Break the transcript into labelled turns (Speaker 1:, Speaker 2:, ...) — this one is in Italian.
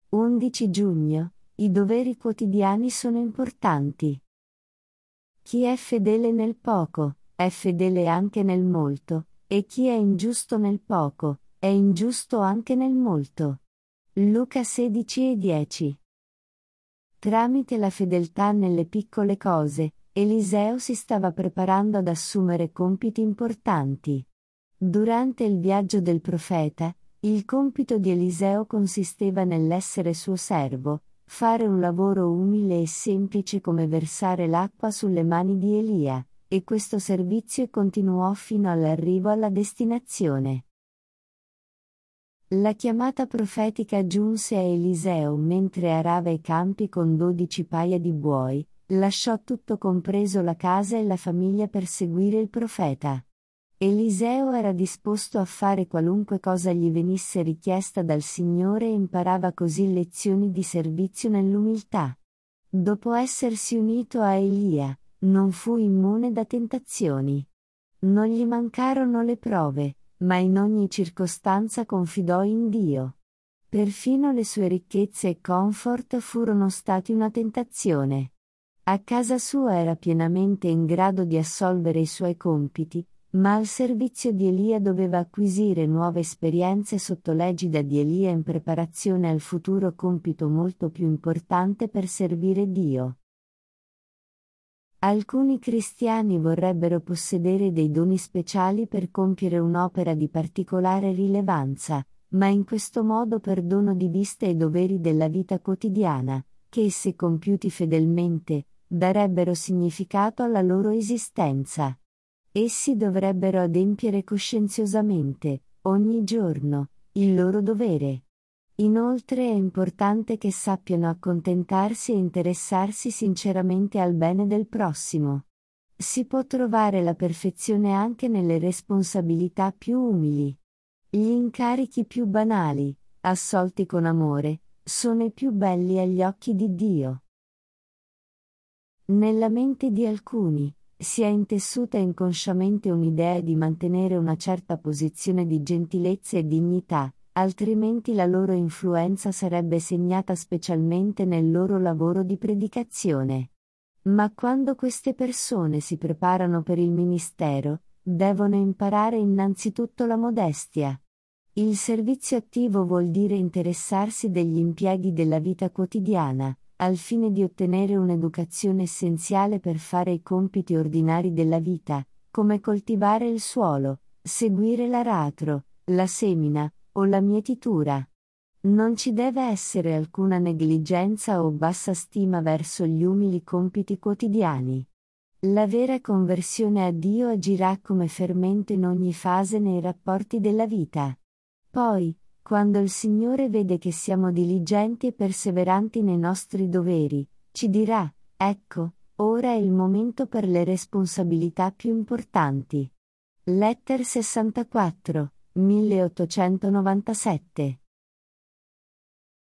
Speaker 1: 11 giugno. I doveri quotidiani sono importanti. Chi è fedele nel poco, è fedele anche nel molto, e chi è ingiusto nel poco, è ingiusto anche nel molto. Luca 16:10. Tramite la fedeltà nelle piccole cose, Eliseo si stava preparando ad assumere compiti importanti. Durante il viaggio del profeta, il compito di Eliseo consisteva nell'essere suo servo, fare un lavoro umile e semplice come versare l'acqua sulle mani di Elia, e questo servizio continuò fino all'arrivo alla destinazione. La chiamata profetica giunse a Eliseo mentre arava i campi con 12 paia di buoi, lasciò tutto compreso la casa e la famiglia per seguire il profeta. Eliseo era disposto a fare qualunque cosa gli venisse richiesta dal Signore e imparava così lezioni di servizio nell'umiltà. Dopo essersi unito a Elia, non fu immune da tentazioni. Non gli mancarono le prove, ma in ogni circostanza confidò in Dio. Perfino le sue ricchezze e comfort furono stati una tentazione. A casa sua era pienamente in grado di assolvere i suoi compiti, ma al servizio di Elia doveva acquisire nuove esperienze sotto l'egida di Elia in preparazione al futuro compito molto più importante per servire Dio. Alcuni cristiani vorrebbero possedere dei doni speciali per compiere un'opera di particolare rilevanza, ma in questo modo perdono di vista i doveri della vita quotidiana, che se compiuti fedelmente, darebbero significato alla loro esistenza. Essi dovrebbero adempiere coscienziosamente, ogni giorno, il loro dovere. Inoltre è importante che sappiano accontentarsi e interessarsi sinceramente al bene del prossimo. Si può trovare la perfezione anche nelle responsabilità più umili. Gli incarichi più banali, assolti con amore, sono i più belli agli occhi di Dio. Nella mente di alcuni, si è intessuta inconsciamente un'idea di mantenere una certa posizione di gentilezza e dignità, altrimenti la loro influenza sarebbe segnata specialmente nel loro lavoro di predicazione. Ma quando queste persone si preparano per il ministero, devono imparare innanzitutto la modestia. Il servizio attivo vuol dire interessarsi degli impieghi della vita quotidiana, al fine di ottenere un'educazione essenziale per fare i compiti ordinari della vita, come coltivare il suolo, seguire l'aratro, la semina, o la mietitura. Non ci deve essere alcuna negligenza o bassa stima verso gli umili compiti quotidiani. La vera conversione a Dio agirà come fermento in ogni fase nei rapporti della vita. Poi, quando il Signore vede che siamo diligenti e perseveranti nei nostri doveri, ci dirà: ecco, ora è il momento per le responsabilità più importanti. Letter 64, 1897